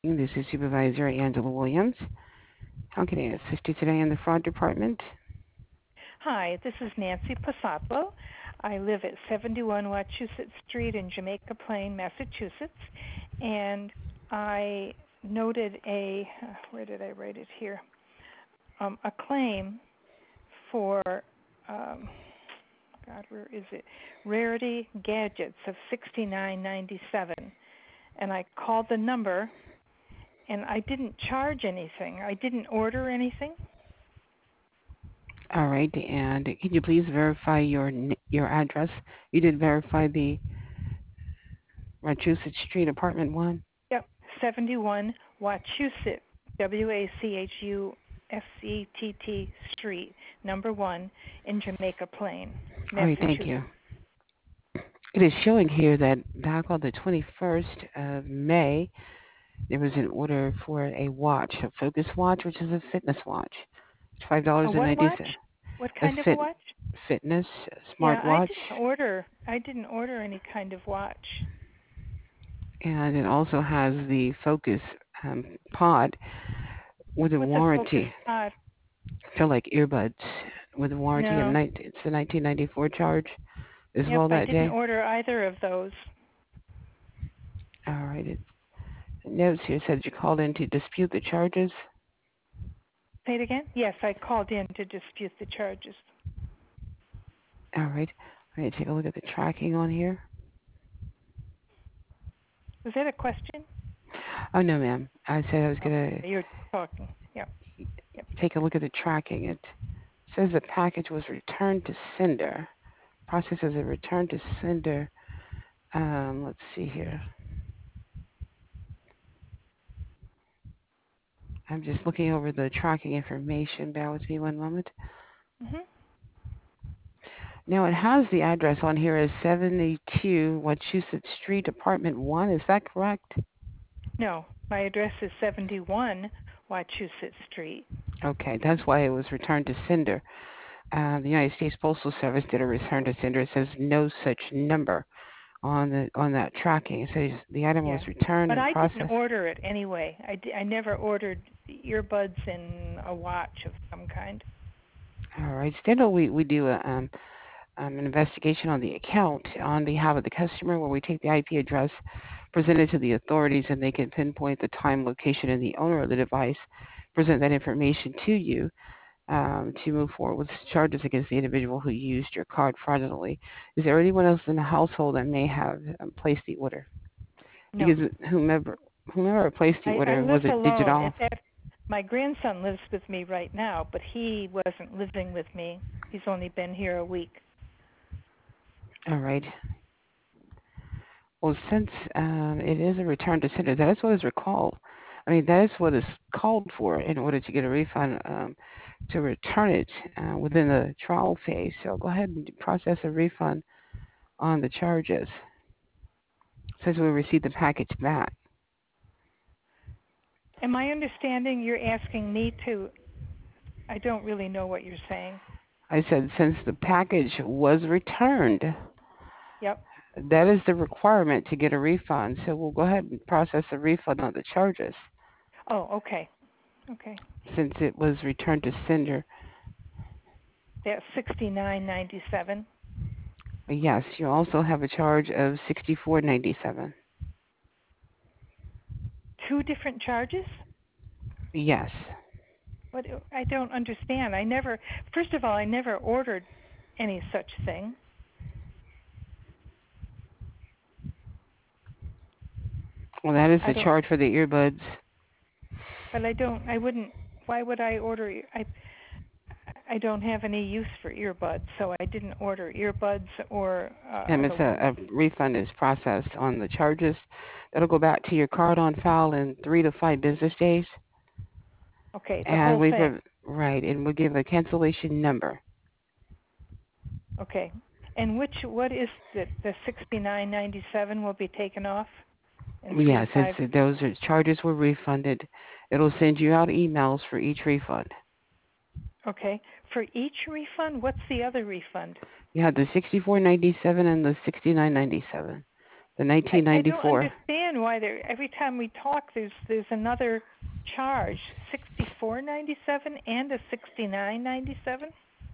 This is Supervisor Angela Williams. How can I assist you today in the fraud department? Hi, this is Nancy Pasatlo. I live at 71 Wachusett Street in Jamaica Plain, Massachusetts, and I noted where did I write it here? A claim for, God, where is it? Rarity Gadgets of $69.97, and I called the number, and I didn't charge anything. I didn't order anything. All right, and can you please verify your address? You did verify the Wachusett Street, Apartment 1? Yep, 71 Wachusett, Wachusett Street, number 1 in Jamaica Plain, All right, thank Massachusetts. you. It is showing here that back on the 21st of May, there was an order for a watch, a Focus watch, which is a fitness watch. It's A what watch? $5.90. What A kind of a watch? fitness Yeah, smartwatch, I didn't order any kind of watch. and it also has the Focus pod with a What's a Focus warranty. Pod? So like earbuds with a warranty of No. it's the 1994 charge as Yep, well I that didn't day. order either of those. All right. It notes here said you called in to dispute the charges. Say it again? Yes, I called in to dispute the charges. All right. Let me take a look at the tracking on here. Was that a question? Oh no, ma'am. I said I was gonna Okay, you're talking. Yep. Yep. take a look at the tracking. It says the package was returned to sender. Process as a return to sender. Let's see here. I'm just looking over the tracking information. Bear with me one moment. Mhm. Now it has the address on here as 72 Wachusett Street, Apartment 1. Is that correct? No, my address is 71 Wachusett Street. Okay, that's why it was returned to sender. The United States Postal Service did a return to sender. It says no such number on that tracking. It says the item was Yeah, returned but and I didn't processed. order it anyway. I never ordered earbuds and a watch of some kind. All right. Still, we do an investigation on the account on behalf of the customer where we take the IP address, present it to the authorities, and they can pinpoint the time, location, and the owner of the device, present that information to you to move forward with charges against the individual who used your card fraudulently. Is there anyone else in the household that may have placed the order? No, Because whomever placed the I order, was live it alone. digital? In fact, my grandson lives with me right now, but he wasn't living with me. He's only been here a week. All right. Well, since it is a return to sender, that is what is recalled. I mean, that is what is called for in order to get a refund to return it within the trial phase. So go ahead and process a refund on the charges since we received the package back. Am I understanding you're asking me to? I don't really know what you're saying. I said since the package was returned, Yep. that is the requirement to get a refund. So we'll go ahead and process a refund on the charges Oh, okay. Okay. since it was returned to sender. That's 69.97. Yes, you also have a charge of 64.97. Two different charges? Yes. What? I don't understand. I never. First of all, I never ordered any such thing. Well, that is I the don't. charge for the earbuds. But I don't. I wouldn't. Why would I order? I don't have any use for earbuds, so I didn't order earbuds or And the. it's a refund is processed on the charges. That'll go back to your card on file in 3 to 5 business days. Okay, the And whole we thing. right, and we'll give a cancellation number. Okay. And what is the 69.97 will be taken off in three to Yeah, since five. charges were refunded, it'll send you out emails for each refund. Okay. For each refund, what's the other refund? You have the 64.97 and the 69.97. The I don't 1994. understand why every time we talk there's another charge, $64.97 and a $69.97.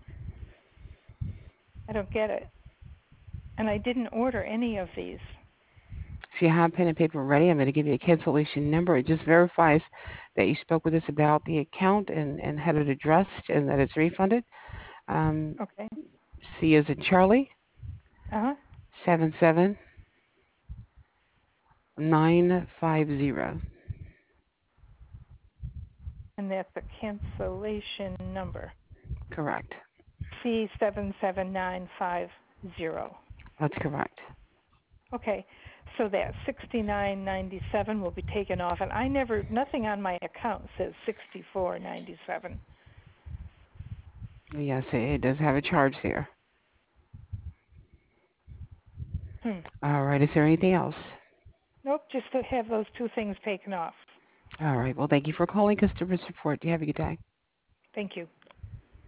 I don't get it. And I didn't order any of these. If you have pen and paper ready, I'm going to give you a cancellation number. It just verifies that you spoke with us about the account and had it addressed and that it's refunded. Um, Okay. C as in Charlie, Uh-huh. 77950. And that's a cancellation number. Correct. C77950. That's correct. Okay. So that 69.97 will be taken off, and nothing on my account says 64.97. Yes, it does have a charge there. Hmm. All right. Is there anything else? Nope, just to have those two things taken off. All right. Well, thank you for calling customer support. You have a good day. Thank you.